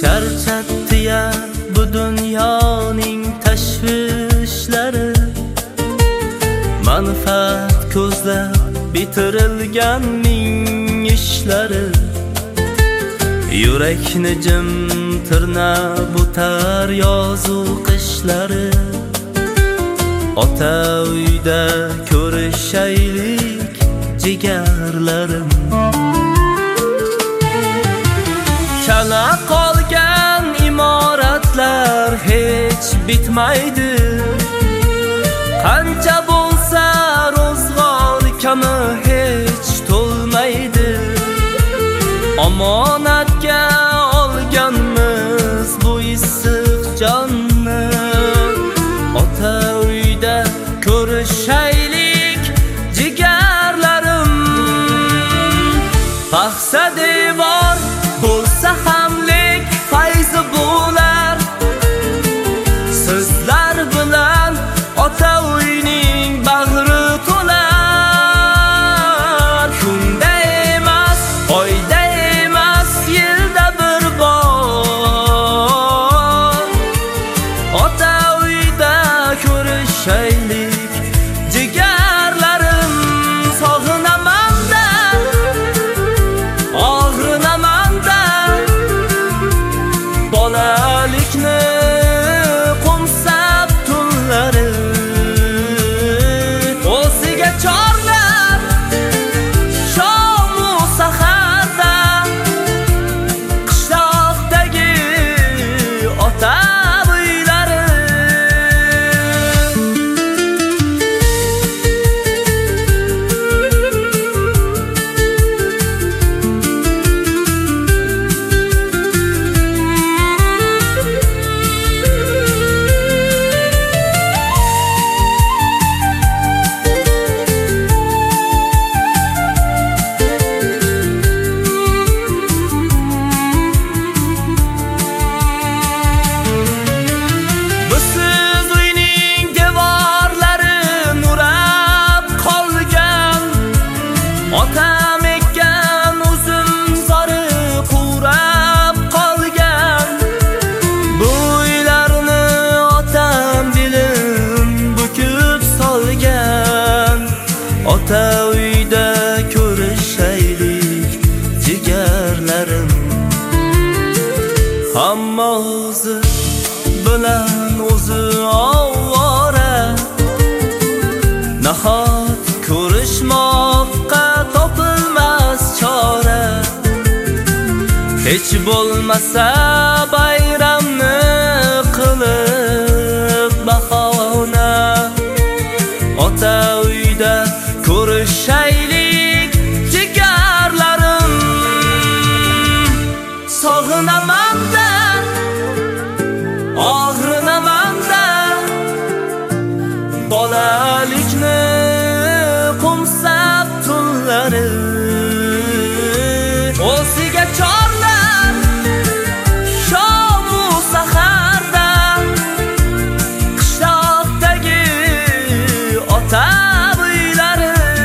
Charchatdi-ya bu dunyoning tashvishlari, manfaat ko'zlab bitirilgan ming ishlari. Yurakni jim tirnab o'tar yozu qishlari. Ota uyda ko'rishaylik jigarlarim. Chala qolgan imoratlar hech bitmaydi. Qancha bo'lsa ro'zg'or kami hech to'lmaydi. Omonatga olganmiz bu issiq jonni. Ota uyda ko'rishaylik jigarlarim. Paxsa devor bo'lsa hamlik fayzi bo'lar. Sizlar bilan ota uyning bag'ri to'lar. Kunda emas, oyda emas, yilda bir bor ota uyda ko'rishaylik jigarlarim. Sog'inaman-da, og'rinaman-da, bolalikni qo'msab tunlari. O'ziga chorlab shomu saharda qishloqdagi ota uylari. Busiz uyning devorlari nurab qolgan. Otam ekkan uzum zori qurab qolgan. Bu uylarni otam bilim bukib solgan. Ota uyda ko'rishaylik jigarlarim. Hamma o'zi bilan o'zi ovora. Nahot ko'rishmoqqa topilmas chora. Hech bo'lmasa bayramni qilib bahona. Ota uyda ko'rishaylik jigarlarim. Sog'inaman-da, og'rinaman-da, bolalikni qo'msab tunlari. O'ziga chorlab shomu saharda qishloqdagi ota uylari.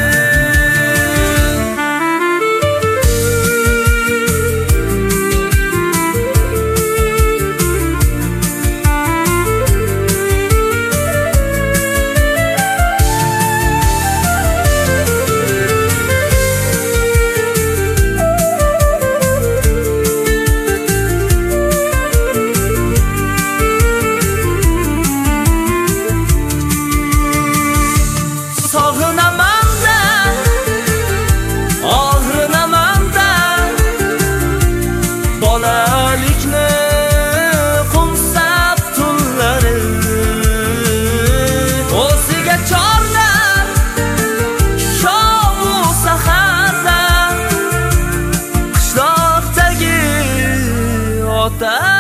Sog'inaman-da, og'rinaman-da, bolalikni qo'msab tunlari. O'ziga chorlab shomu saharda qishloqdagi ota